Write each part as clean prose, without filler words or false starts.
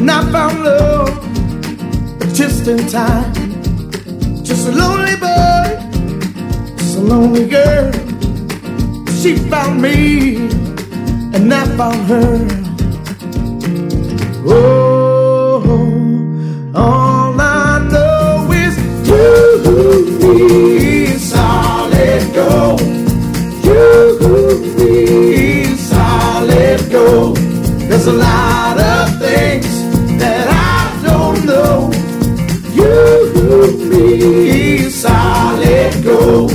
And I found love just in time. Just a lonely boy, just a lonely girl. She found me, and I found her. Oh, all I know is you, solid gold. You, solid gold. There's a lot of things that I don't know. You, me, solid gold.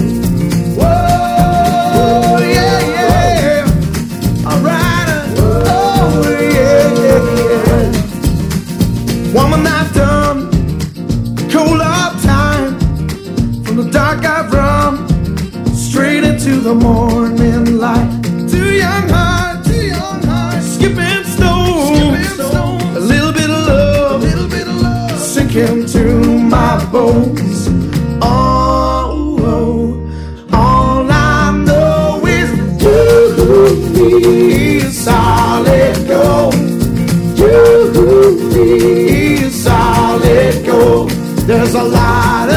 Whoa, yeah, yeah. All right. Oh, yeah, yeah. Woman, I've done cold hard time. From the dark I've run straight into the morning light. Too young heart, skipping stone. A little bit of love, sinking to my bones. Oh, all I know is you, solid gold. You, solid gold. There's a lot